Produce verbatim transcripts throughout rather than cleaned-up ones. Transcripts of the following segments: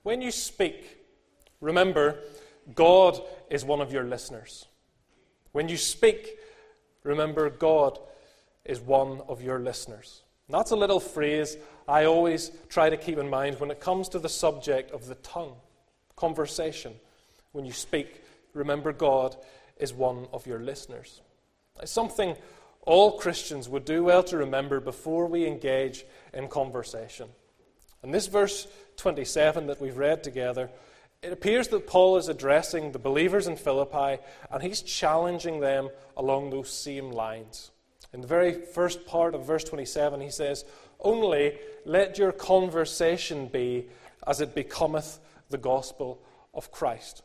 when you speak, remember, God is one of your listeners. When you speak, remember, God is one of your listeners. And that's a little phrase I always try to keep in mind when it comes to the subject of the tongue, conversation. When you speak, remember, God is one of your listeners. It's something all Christians would do well to remember before we engage in conversation. In this verse twenty-seven that we've read together, it appears that Paul is addressing the believers in Philippi, and he's challenging them along those same lines. In the very first part of verse twenty-seven, he says, "Only let your conversation be as it becometh the gospel of Christ."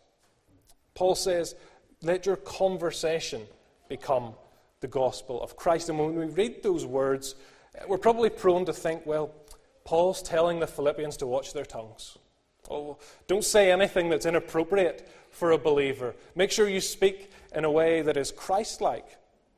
Paul says, let your conversation become the gospel of Christ. And when we read those words, we're probably prone to think, well, Paul's telling the Philippians to watch their tongues. Oh, don't say anything that's inappropriate for a believer. Make sure you speak in a way that is Christ-like.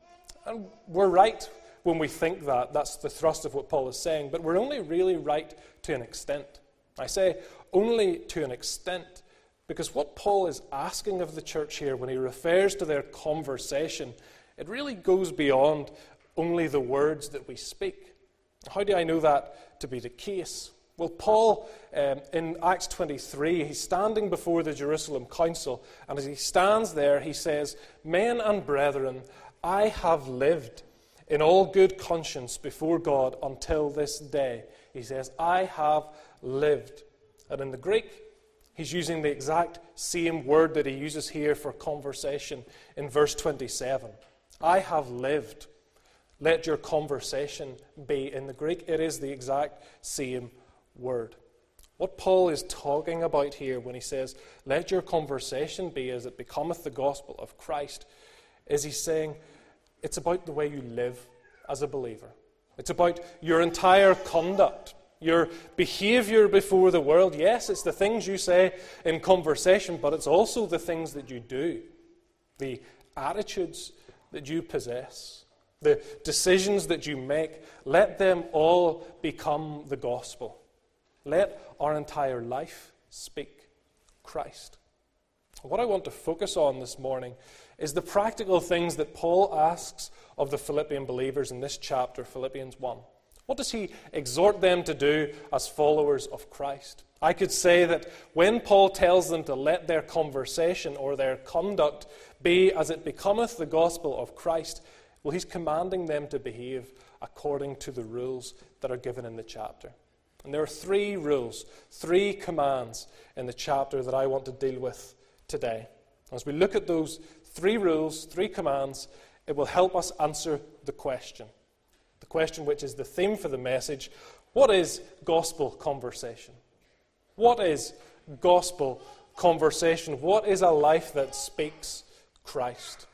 And we're right when we think that. That's the thrust of what Paul is saying. But we're only really right to an extent. I say only to an extent, because what Paul is asking of the church here when he refers to their conversation, it really goes beyond only the words that we speak. How do I know that to be the case? Well, Paul, um, in Acts twenty-three, he's standing before the Jerusalem council, and as he stands there, he says, "Men and brethren, I have lived in all good conscience before God until this day." He says, "I have lived." And in the Greek, he's using the exact same word that he uses here for conversation in verse twenty-seven. I have lived. Let your conversation be. In the Greek, it is the exact same word. What Paul is talking about here when he says, let your conversation be as it becometh the gospel of Christ, is he's saying it's about the way you live as a believer. It's about your entire conduct, your behavior before the world. Yes, it's the things you say in conversation, but it's also the things that you do, the attitudes that you possess, the decisions that you make. Let them all become the gospel. Let our entire life speak Christ. What I want to focus on this morning is the practical things that Paul asks of the Philippian believers in this chapter, Philippians one. What does he exhort them to do as followers of Christ? I could say that when Paul tells them to let their conversation or their conduct be as it becometh the gospel of Christ, well, he's commanding them to behave according to the rules that are given in the chapter. And there are three rules, three commands in the chapter that I want to deal with today. As we look at those three rules, three commands, it will help us answer the question. The question which is the theme for the message: what is gospel conversation? What is gospel conversation? What is a life that speaks Christ?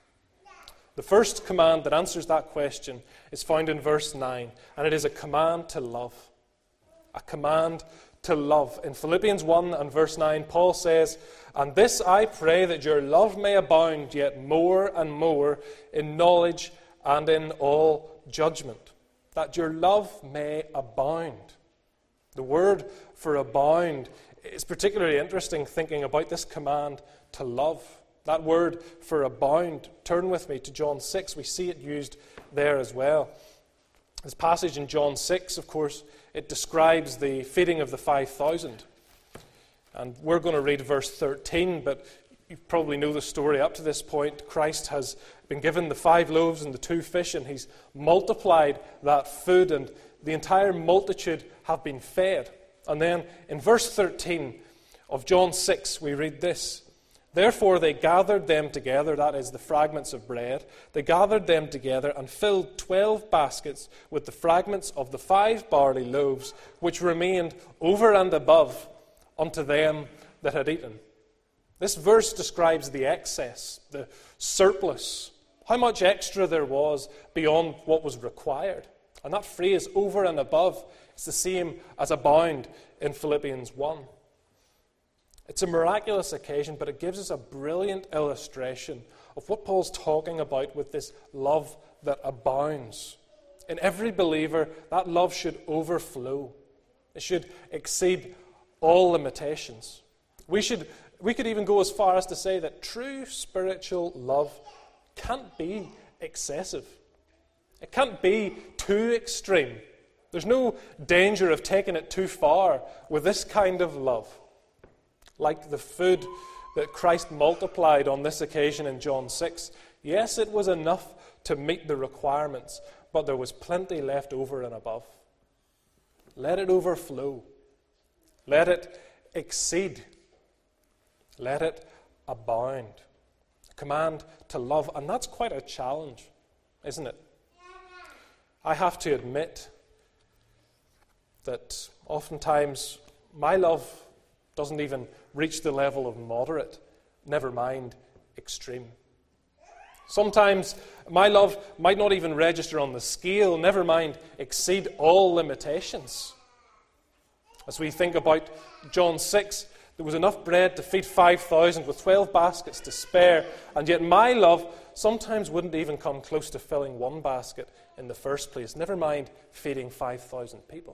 The first command that answers that question is found in verse nine, and it is a command to love. A command to love. In Philippians one and verse nine, Paul says, "And this I pray, that your love may abound yet more and more in knowledge and in all judgment." That your love may abound. The word for abound is particularly interesting thinking about this command to love. That word for abound, turn with me to John six. We see it used there as well. This passage in John six, of course, it describes the feeding of the five thousand. And we're going to read verse thirteen, but you probably know the story up to this point. Christ has been given the five loaves and the two fish, and he's multiplied that food, and the entire multitude have been fed. And then in verse thirteen of John six, we read this: "Therefore they gathered them together," that is, the fragments of bread, "they gathered them together and filled twelve baskets with the fragments of the five barley loaves, which remained over and above unto them that had eaten." This verse describes the excess, the surplus, how much extra there was beyond what was required. And that phrase, over and above, is the same as abound in Philippians one. It's a miraculous occasion, but it gives us a brilliant illustration of what Paul's talking about with this love that abounds. In every believer, that love should overflow. It should exceed all limitations. We should we could even go as far as to say that true spiritual love can't be excessive. It can't be too extreme. There's no danger of taking it too far with this kind of love. Like the food that Christ multiplied on this occasion in John six. Yes, it was enough to meet the requirements, but there was plenty left over and above. Let it overflow. Let it exceed. Let it abound. A command to love, and that's quite a challenge, isn't it? I have to admit that oftentimes my love doesn't even reach the level of moderate, never mind extreme. Sometimes my love might not even register on the scale, never mind exceed all limitations. As we think about John six, there was enough bread to feed five thousand with twelve baskets to spare, and yet my love sometimes wouldn't even come close to filling one basket in the first place, never mind feeding five thousand people.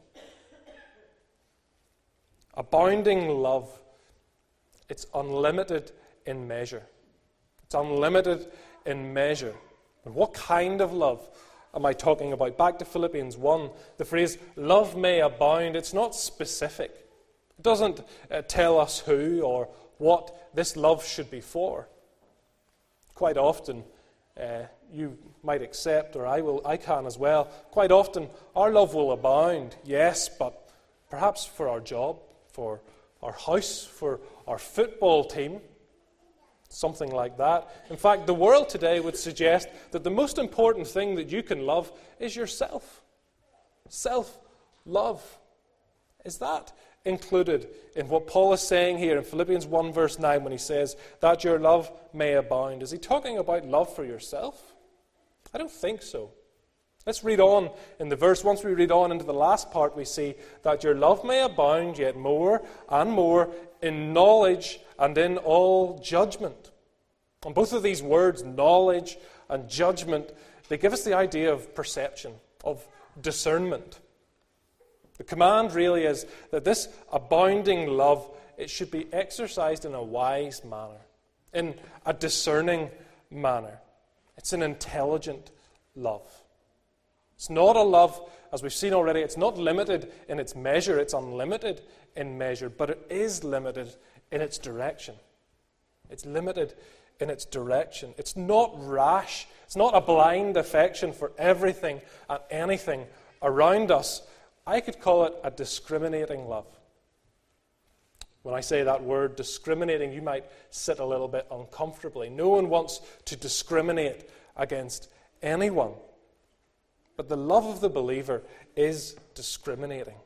Abounding love, it's unlimited in measure. It's unlimited in measure. And what kind of love am I talking about? Back to Philippians one, the phrase, love may abound, it's not specific. It doesn't uh, tell us who or what this love should be for. Quite often, uh, you might accept, or I will, I can as well, quite often our love will abound, yes, but perhaps for our job, for our house, for our football team, something like that. In fact, the world today would suggest that the most important thing that you can love is yourself. Self-love. Is that included in what Paul is saying here in Philippians one verse nine when he says that your love may abound? Is he talking about love for yourself? I don't think so. Let's read on in the verse. Once we read on into the last part, we see that your love may abound yet more and more in knowledge and in all judgment. And both of these words, knowledge and judgment, they give us the idea of perception, of discernment. The command really is that this abounding love, it should be exercised in a wise manner, in a discerning manner. It's an intelligent love. It's not a love, as we've seen already, it's not limited in its measure, it's unlimited in measure, but it is limited in its direction. It's limited in its direction. It's not rash. It's not a blind affection for everything and anything around us. I could call it a discriminating love. When I say that word, discriminating, you might sit a little bit uncomfortably. No one wants to discriminate against anyone. But the love of the believer is discriminating.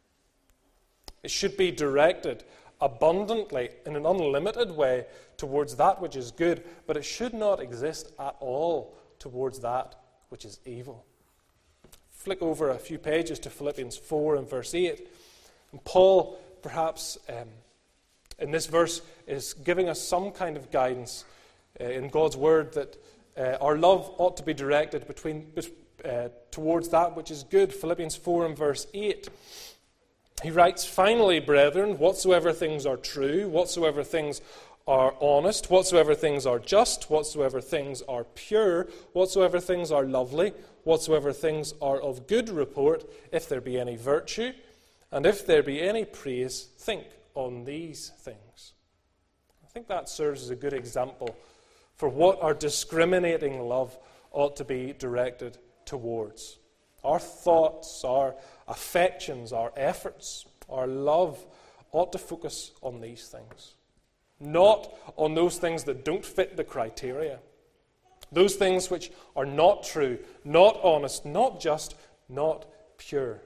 It should be directed abundantly in an unlimited way towards that which is good, but it should not exist at all towards that which is evil. Flick over a few pages to Philippians four and verse eight. And Paul, perhaps um, in this verse, is giving us some kind of guidance uh, in God's word that uh, our love ought to be directed between uh, towards that which is good. Philippians four and verse eight. He writes, "Finally, brethren, whatsoever things are true, whatsoever things are honest, whatsoever things are just, whatsoever things are pure, whatsoever things are lovely, whatsoever things are of good report, if there be any virtue, and if there be any praise, think on these things." I think that serves as a good example for what our discriminating love ought to be directed towards. Our thoughts, our affections, our efforts, our love ought to focus on these things. Not on those things that don't fit the criteria. Those things which are not true, not honest, not just, not pure.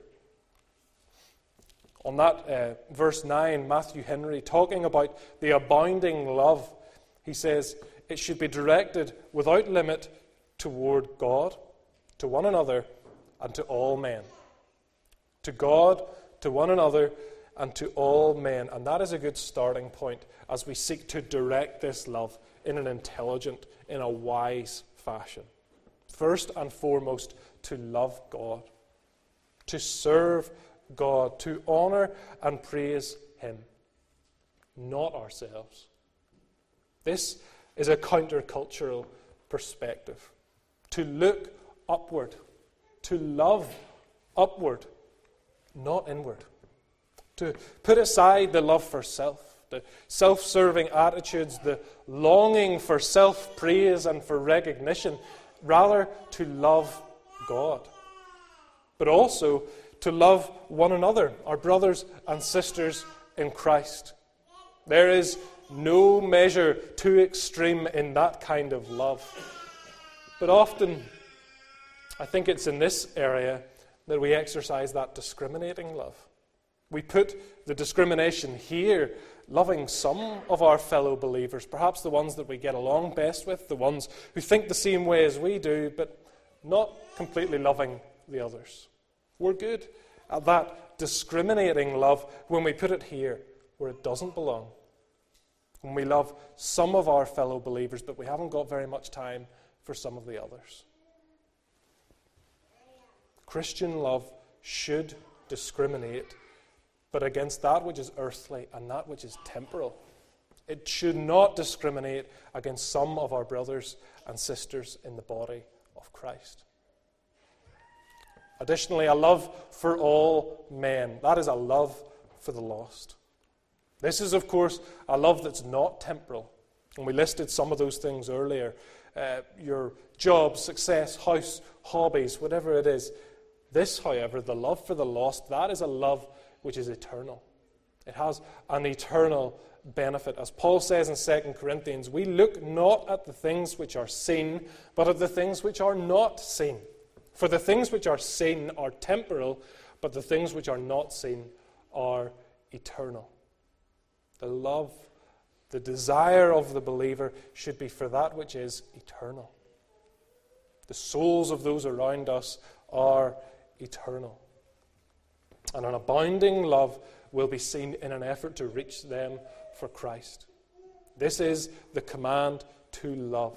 On that uh, verse nine, Matthew Henry, talking about the abounding love, he says, it should be directed without limit toward God, to one another, and to all men. To God, to one another, and to all men. And that is a good starting point as we seek to direct this love in an intelligent, in a wise fashion. First and foremost, to love God, to serve God, to honor and praise him, not ourselves. This is a countercultural perspective. To look upward, to love upward, not inward. To put aside the love for self, the self-serving attitudes, the longing for self-praise and for recognition, rather to love God. But also to love one another, our brothers and sisters in Christ. There is no measure too extreme in that kind of love. But often, I think it's in this area that we exercise that discriminating love. We put the discrimination here, loving some of our fellow believers, perhaps the ones that we get along best with, the ones who think the same way as we do, but not completely loving the others. We're good at that discriminating love when we put it here where it doesn't belong. When we love some of our fellow believers, but we haven't got very much time for some of the others. Christian love should discriminate, but against that which is earthly and that which is temporal. It should not discriminate against some of our brothers and sisters in the body of Christ. Additionally, a love for all men. That is a love for the lost. This is, of course, a love that's not temporal. And we listed some of those things earlier. Uh, your job, success, house, hobbies, whatever it is. This, however, the love for the lost, that is a love which is eternal. It has an eternal benefit. As Paul says in Second Corinthians, we look not at the things which are seen, but at the things which are not seen. For the things which are seen are temporal, but the things which are not seen are eternal. The love, the desire of the believer should be for that which is eternal. The souls of those around us are eternal. And an abounding love will be seen in an effort to reach them for Christ. This is the command to love.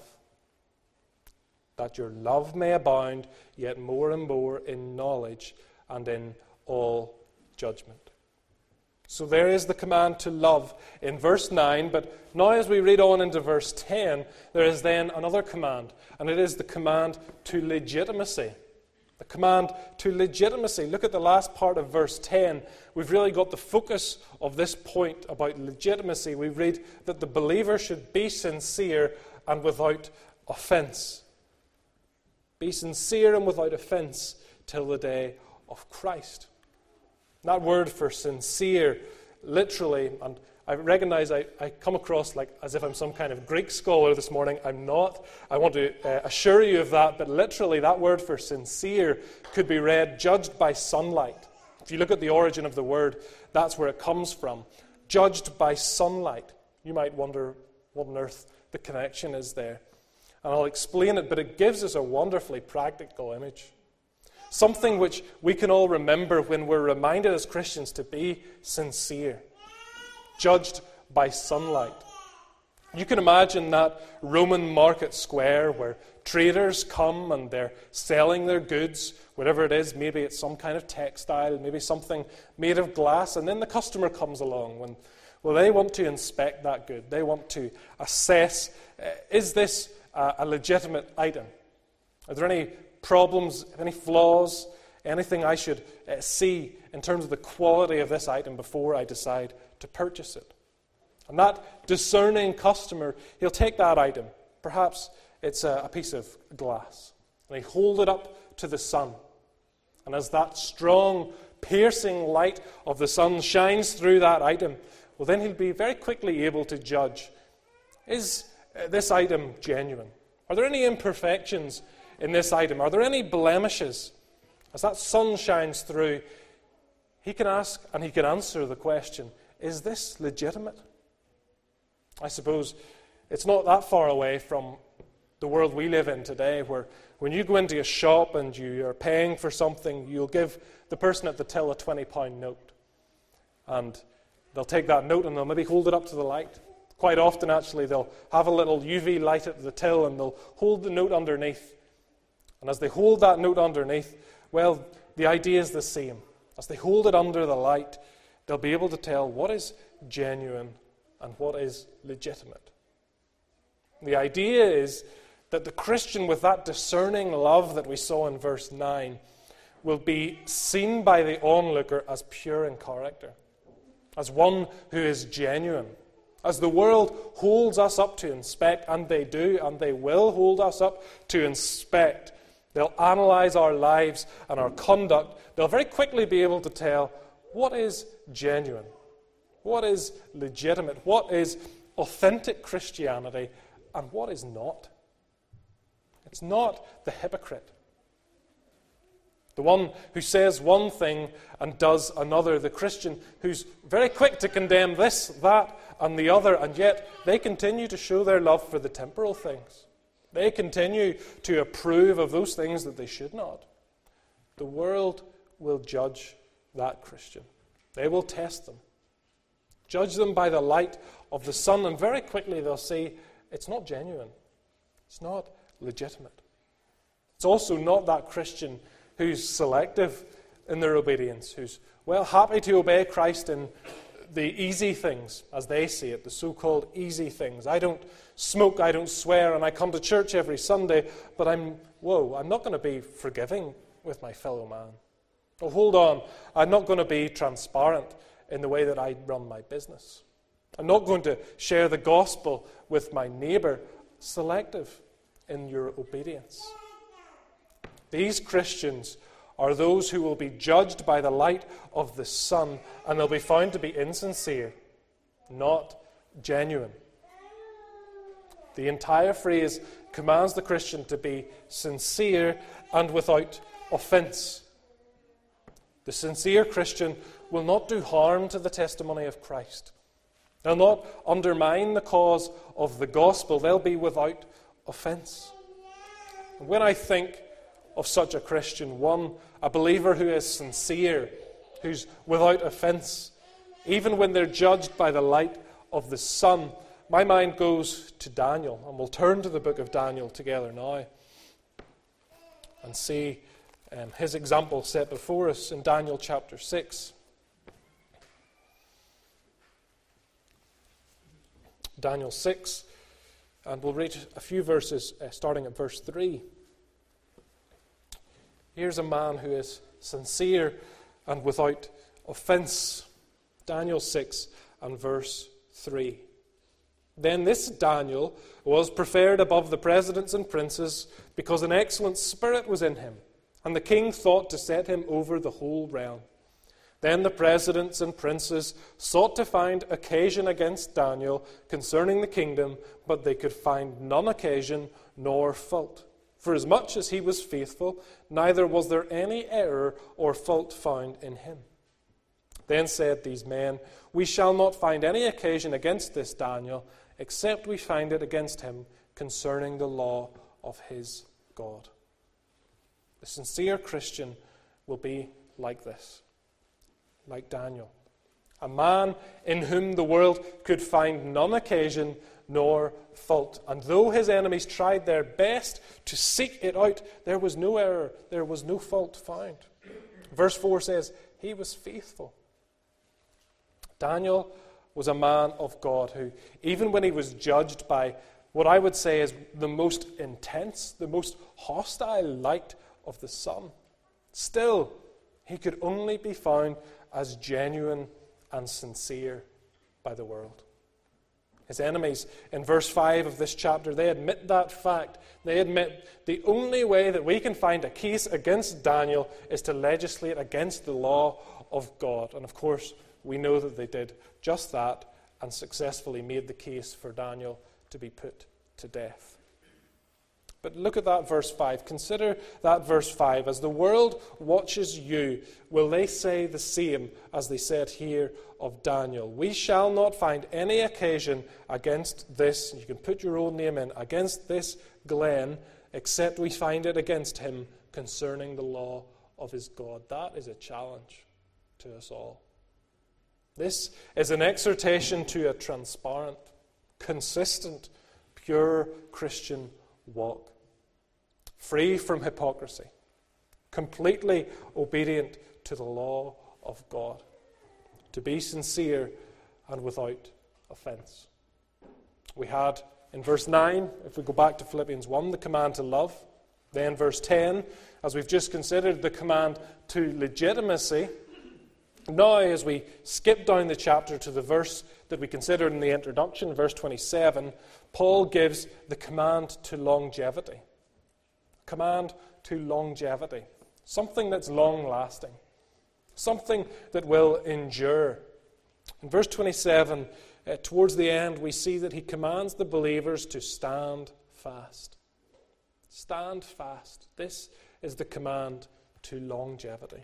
That your love may abound yet more and more in knowledge and in all judgment. So there is the command to love in verse nine, but now as we read on into verse ten, there is then another command, and it is the command to legitimacy. The command to legitimacy. Look at the last part of verse ten. We've really got the focus of this point about legitimacy. We read that the believer should be sincere and without offense. Be sincere and without offense till the day of Christ. That word for sincere, literally, and I recognize I, I come across like as if I'm some kind of Greek scholar this morning. I'm not. I want to uh, assure you of that, but literally that word for sincere could be read judged by sunlight. If you look at the origin of the word, that's where it comes from. Judged by sunlight. You might wonder what on earth the connection is there. And I'll explain it, but it gives us a wonderfully practical image. Something which we can all remember when we're reminded as Christians to be sincere. Judged by sunlight. You can imagine that Roman market square where traders come and they're selling their goods, whatever it is. Maybe it's some kind of textile, maybe something made of glass, and then the customer comes along. When, well, they want to inspect that good. They want to assess, uh, is this uh, a legitimate item? Are there any problems, any flaws, anything I should uh, see in terms of the quality of this item before I decide to purchase it? And that discerning customer, he'll take that item, perhaps it's a, a piece of glass, and he'll hold it up to the sun. And as that strong, piercing light of the sun shines through that item, well, then he'll be very quickly able to judge, is uh, this item genuine? Are there any imperfections in this item? Are there any blemishes? As that sun shines through, he can ask and he can answer the question, is this legitimate? I suppose it's not that far away from the world we live in today, where when you go into a shop and you are paying for something, you'll give the person at the till a twenty pound note. And they'll take that note and they'll maybe hold it up to the light. Quite often, actually, they'll have a little U V light at the till and they'll hold the note underneath. And as they hold that note underneath, well, the idea is the same. As they hold it under the light, they'll be able to tell what is genuine and what is legitimate. The idea is that the Christian with that discerning love that we saw in verse nine will be seen by the onlooker as pure in character, as one who is genuine. As the world holds us up to inspect, and they do, and they will hold us up to inspect, they'll analyze our lives and our conduct. They'll very quickly be able to tell what is genuine, what is legitimate, what is authentic Christianity, and what is not. It's not the hypocrite, the one who says one thing and does another, the Christian who's very quick to condemn this, that, and the other, and yet they continue to show their love for the temporal things. They continue to approve of those things that they should not. The world will judge that Christian. They will test them. Judge them by the light of the sun, and very quickly they'll see it's not genuine. It's not legitimate. It's also not that Christian who's selective in their obedience, who's, well, happy to obey Christ in the easy things, as they see it, the so-called easy things. I don't smoke, I don't swear, and I come to church every Sunday, but I'm, whoa, I'm not going to be forgiving with my fellow man. Oh, hold on, I'm not going to be transparent in the way that I run my business. I'm not going to share the gospel with my neighbor. Selective in your obedience. These Christians are those who will be judged by the light of the sun, and they'll be found to be insincere, not genuine. The entire phrase commands the Christian to be sincere and without offense. The sincere Christian will not do harm to the testimony of Christ. They'll not undermine the cause of the gospel. They'll be without offense. And when I think of such a Christian, one, a believer who is sincere, who's without offense, even when they're judged by the light of the sun, my mind goes to Daniel. And we'll turn to the book of Daniel together now and see um, his example set before us in Daniel chapter six. Daniel six, and we'll read a few verses uh, starting at verse three. Here's a man who is sincere and without offense. Daniel six and verse three. Then this Daniel was preferred above the presidents and princes because an excellent spirit was in him, and the king thought to set him over the whole realm. Then the presidents and princes sought to find occasion against Daniel concerning the kingdom, but they could find none occasion nor fault. For as much as he was faithful, neither was there any error or fault found in him. Then said these men, We shall not find any occasion against this Daniel, except we find it against him concerning the law of his God. The sincere Christian will be like this, like Daniel, a man in whom the world could find none occasion nor fault. And though his enemies tried their best to seek it out, there was no error, there was no fault found. Verse four says, he was faithful. Daniel was a man of God who, even when he was judged by what I would say is the most intense, the most hostile light of the sun, still he could only be found as genuine and sincere by the world. His enemies, in verse five of this chapter, they admit that fact. They admit the only way that we can find a case against Daniel is to legislate against the law of God. And of course, we know that they did just that and successfully made the case for Daniel to be put to death. But look at that verse five. Consider that verse five. As the world watches you, will they say the same as they said here of Daniel? We shall not find any occasion against this, you can put your own name in, against this Glenn, except we find it against him concerning the law of his God. That is a challenge to us all. This is an exhortation to a transparent, consistent, pure Christian walk. Free from hypocrisy, completely obedient to the law of God. to be sincere and without offense. We had in verse nine, if we go back to Philippians one, the command to love. Then verse ten, as we've just considered, the command to legitimacy. Now, as we skip down the chapter to the verse that we considered in the introduction, verse twenty-seven, Paul gives the command to longevity. Command to longevity. Something that's long-lasting. Something that will endure. In verse twenty-seven, uh, towards the end, we see that he commands the believers to stand fast. Stand fast. This is the command to longevity.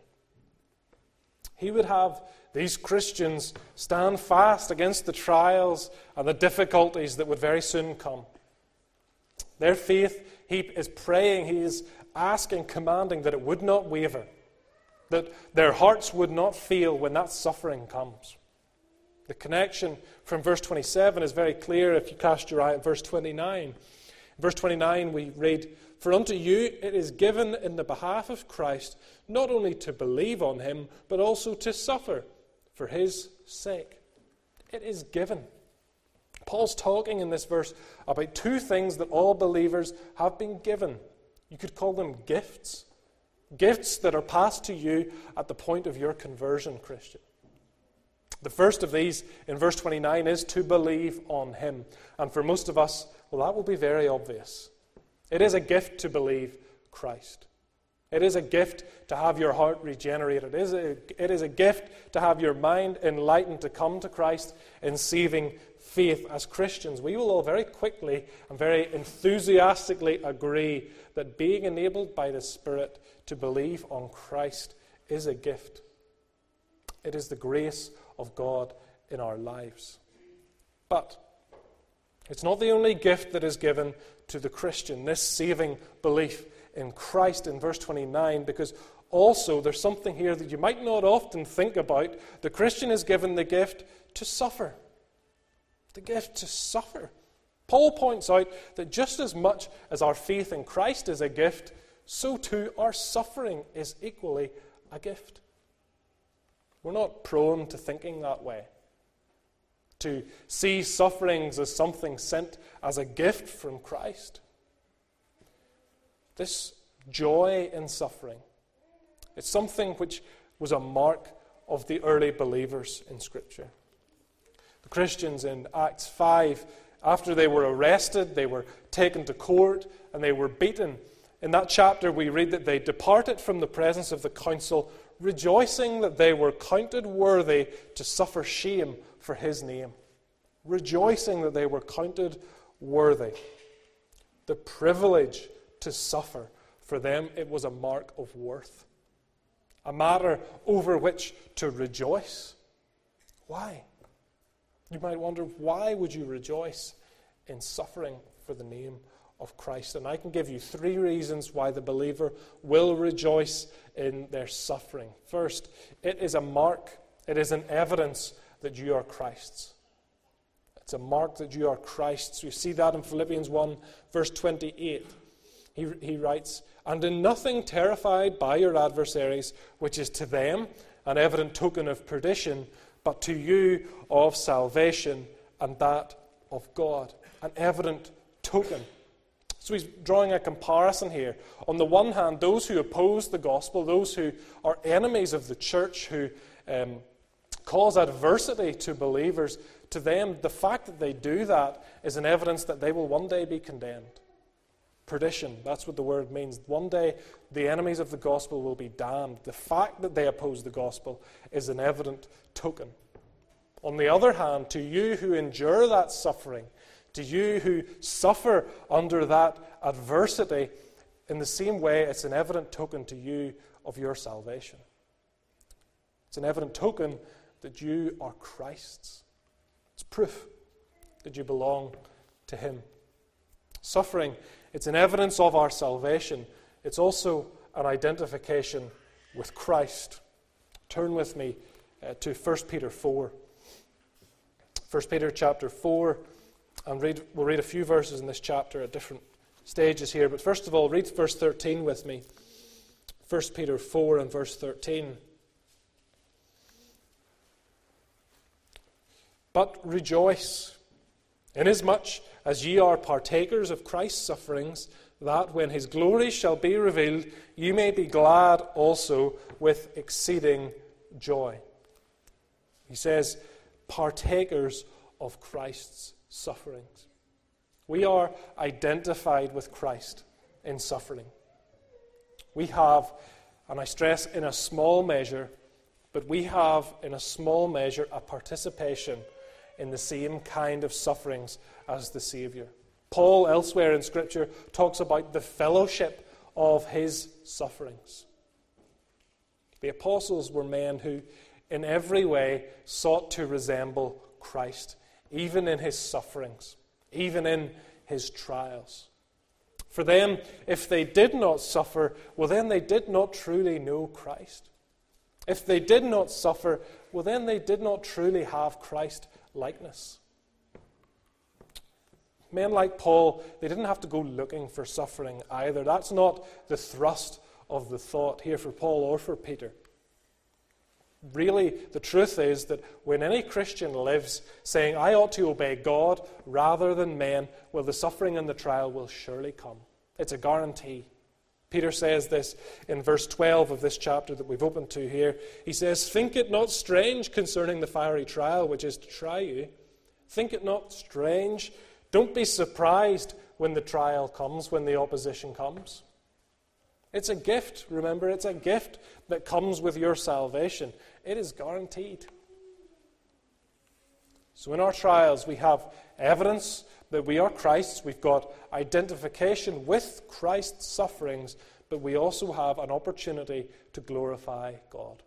He would have these Christians stand fast against the trials and the difficulties that would very soon come. Their faith, he is praying, he is asking, commanding that it would not waver, that their hearts would not fail when that suffering comes. The connection from verse twenty-seven is very clear if you cast your eye at verse twenty-nine. In verse twenty-nine we read, "For unto you it is given in the behalf of Christ not only to believe on him, but also to suffer for his sake." It is given. Paul's talking in this verse about two things that all believers have been given. You could call them gifts. Gifts that are passed to you at the point of your conversion, Christian. The first of these, in verse twenty-nine, is to believe on him. And for most of us, well, that will be very obvious. It is a gift to believe Christ. It is a gift to have your heart regenerated. It is a, it is a gift to have your mind enlightened to come to Christ in saving faith. As Christians, we will all very quickly and very enthusiastically agree that being enabled by the Spirit to believe on Christ is a gift. It is the grace of God in our lives. But it's not the only gift that is given to the Christian, this saving belief in Christ in verse twenty-nine, because also there's something here that you might not often think about. The Christian is given the gift to suffer. The gift to suffer. Paul points out that just as much as our faith in Christ is a gift, so too our suffering is equally a gift. We're not prone to thinking that way, to see sufferings as something sent as a gift from Christ. This joy in suffering, it's something which was a mark of the early believers in Scripture. The Christians in Acts five, after they were arrested, they were taken to court, and they were beaten. In that chapter we read that they departed from the presence of the council, rejoicing that they were counted worthy to suffer shame for his name. Rejoicing that they were counted worthy. The privilege to suffer, for them it was a mark of worth. A matter over which to rejoice. Why? You might wonder, why would you rejoice in suffering for the name of Christ? And I can give you three reasons why the believer will rejoice in their suffering. First, it is a mark, it is an evidence that you are Christ's. It's a mark that you are Christ's. We see that in Philippians one, verse twenty-eight. He, he writes, "And in nothing terrified by your adversaries, which is to them an evident token of perdition, but to you of salvation, and that of God." An evident token. So he's drawing a comparison here. On the one hand, those who oppose the gospel, those who are enemies of the church, who um, cause adversity to believers, to them, the fact that they do that is an evidence that they will one day be condemned. Perdition, that's what the word means. One day, the enemies of the gospel will be damned. The fact that they oppose the gospel is an evident token. On the other hand, to you who endure that suffering, to you who suffer under that adversity, in the same way, it's an evident token to you of your salvation. It's an evident token that you are Christ's. It's proof that you belong to him. Suffering, it's an evidence of our salvation. It's also an identification with Christ. Turn with me uh, to First Peter four. First Peter chapter four, and read, we'll read a few verses in this chapter at different stages here. But first of all, read verse thirteen with me. First Peter four and verse thirteen. But rejoice, inasmuch as ye are partakers of Christ's sufferings, that when his glory shall be revealed, you may be glad also with exceeding joy. He says, partakers of Christ's sufferings. We are identified with Christ in suffering. We have, and I stress in a small measure, but we have in a small measure a participation in the same kind of sufferings as the Saviour. Paul, elsewhere in Scripture, talks about the fellowship of his sufferings. The apostles were men who, in every way, sought to resemble Christ, even in his sufferings, even in his trials. For them, if they did not suffer, well, then they did not truly know Christ. If they did not suffer, well, then they did not truly have Christ likeness. Men like Paul, they didn't have to go looking for suffering either. That's not the thrust of the thought here for Paul or for Peter. Really, the truth is that when any Christian lives saying, I ought to obey God rather than men, well, the suffering and the trial will surely come. It's a guarantee. Peter says this in verse twelve of this chapter that we've opened to here. He says, think it not strange concerning the fiery trial which is to try you. Think it not strange. Don't be surprised when the trial comes, when the opposition comes. It's a gift, remember, it's a gift that comes with your salvation. It is guaranteed. So in our trials, we have evidence that we are Christ's. We've got identification with Christ's sufferings, but we also have an opportunity to glorify God.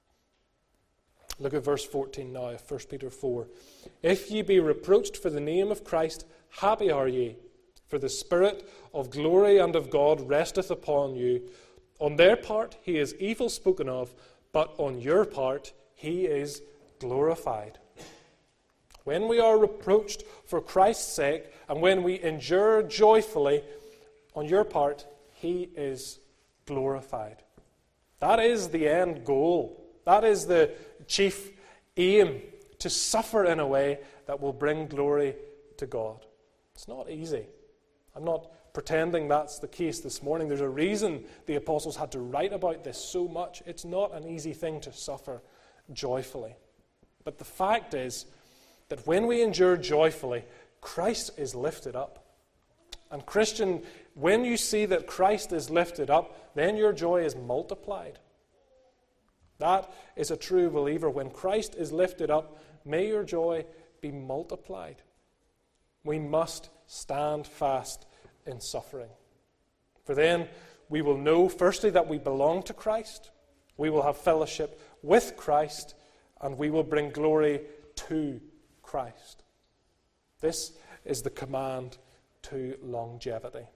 Look at verse fourteen now of First Peter four. If ye be reproached for the name of Christ, happy are ye, for the Spirit of glory and of God resteth upon you. On their part he is evil spoken of, but on your part he is glorified. When we are reproached for Christ's sake, and when we endure joyfully, on your part he is glorified. That is the end goal. That is the chief aim, to suffer in a way that will bring glory to God. It's not easy. I'm not pretending that's the case this morning. There's a reason the apostles had to write about this so much. It's not an easy thing to suffer joyfully. But the fact is that when we endure joyfully, Christ is lifted up. And Christian, when you see that Christ is lifted up, then your joy is multiplied. That is a true believer. When Christ is lifted up, may your joy be multiplied. We must stand fast in suffering. For then we will know, firstly, that we belong to Christ. We will have fellowship with Christ, and we will bring glory to Christ. This is the command to longevity.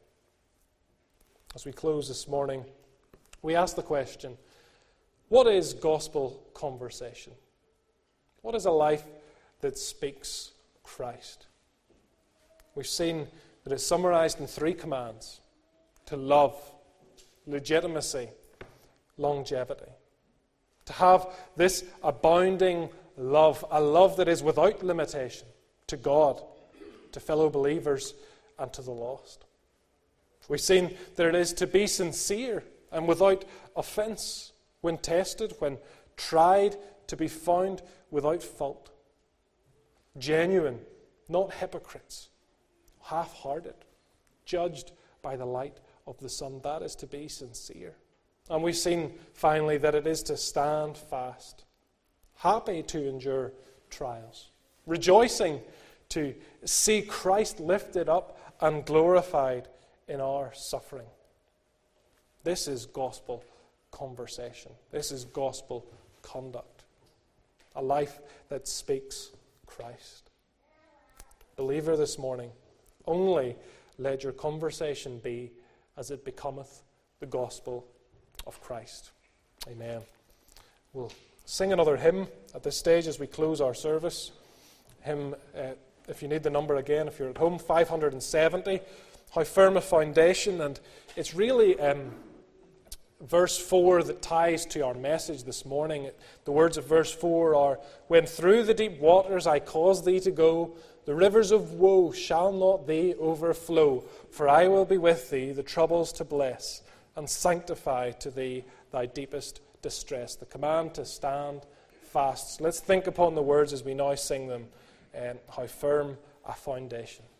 As we close this morning, we ask the question, what is gospel conversation? What is a life that speaks Christ? We've seen that it's summarized in three commands: to love, legitimacy, longevity. To have this abounding love, a love that is without limitation to God, to fellow believers, and to the lost. We've seen that it is to be sincere and without offense, when tested, when tried, to be found without fault. Genuine, not hypocrites, half-hearted, judged by the light of the sun. That is to be sincere. And we've seen, finally, that it is to stand fast, happy to endure trials, rejoicing to see Christ lifted up and glorified in our suffering. This is gospel conversation. This is gospel conduct. A life that speaks Christ. Believer, this morning, only let your conversation be as it becometh the gospel of Christ. Amen. We'll sing another hymn at this stage as we close our service. Hymn, uh, if you need the number again, if you're at home, five hundred seventy. How firm a foundation. And it's really um, verse four that ties to our message this morning. The words of verse four are, "When through the deep waters I cause thee to go, the rivers of woe shall not thee overflow. For I will be with thee, the troubles to bless, and sanctify to thee thy deepest distress." The command to stand fast. So let's think upon the words as we now sing them, and how firm a foundation.